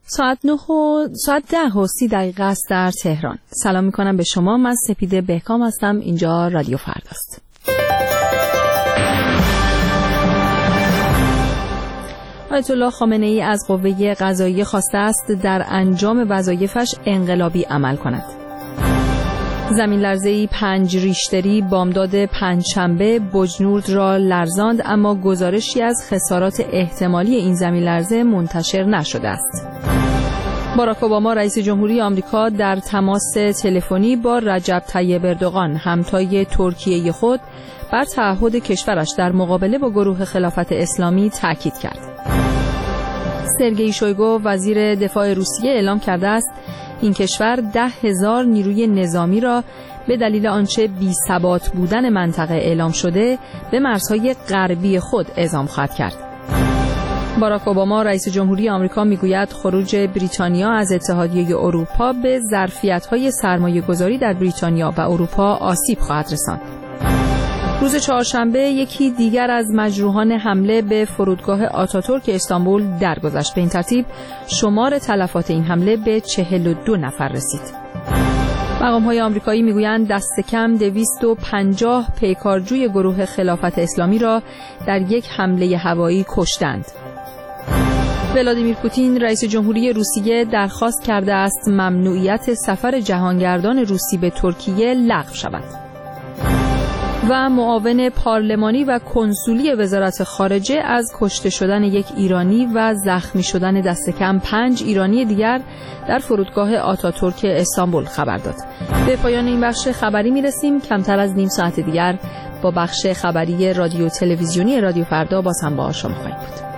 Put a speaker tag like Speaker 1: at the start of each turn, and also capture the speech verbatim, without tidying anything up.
Speaker 1: ساعت نه و ساعت ده و سی دقیقه است در تهران. سلام میکنم به شما. من سپیده بهکام هستم. اینجا رادیو فرداست. آیت الله خامنه ای از قوه قضاییه خواسته است در انجام وظایفش انقلابی عمل کند. زمین لرزه‌ای پنج ریشتری بامداد پنجشنبه بجنورد را لرزاند، اما گزارشی از خسارات احتمالی این زمین لرزه منتشر نشده است. باراک اوباما رئیس جمهوری آمریکا در تماس تلفنی با رجب طیب اردوغان همتای ترکیه خود بر تعهد کشورش در مقابله با گروه خلافت اسلامی تاکید کرد. سرگئی شویگو وزیر دفاع روسیه اعلام کرده است این کشور ده هزار نیروی نظامی را به دلیل آنچه بی ثبات بودن منطقه اعلام شده به مرزهای غربی خود اعزام خواهد کرد. باراک اوباما رئیس جمهوری آمریکا میگوید خروج بریتانیا از اتحادیه اروپا به ظرفیت‌های سرمایه‌گذاری در بریتانیا و اروپا آسیب خواهد رساند. روز چهارشنبه یکی دیگر از مجروحان حمله به فرودگاه آتاتورک استانبول درگذشت. به این ترتیب شمار تلفات این حمله به چهل و دو نفر رسید. مقام‌های آمریکایی میگویند دست کم دویست و پنجاه پیکارجوی گروه خلافت اسلامی را در یک حمله هوایی کشتند. ولادیمیر پوتین رئیس جمهوری روسیه درخواست کرده است ممنوعیت سفر جهانگردان روسی به ترکیه لغو شود. و معاون پارلمانی و کنسولی وزارت خارجه از کشته شدن یک ایرانی و زخمی شدن دست کم پنج ایرانی دیگر در فرودگاه آتاتورک استانبول خبر داد. به پایان این بخش خبری میرسیم. کمتر از نیم ساعت دیگر با بخش خبری رادیو تلویزیونی رادیو فردا باز هم با شما خواهیم بود.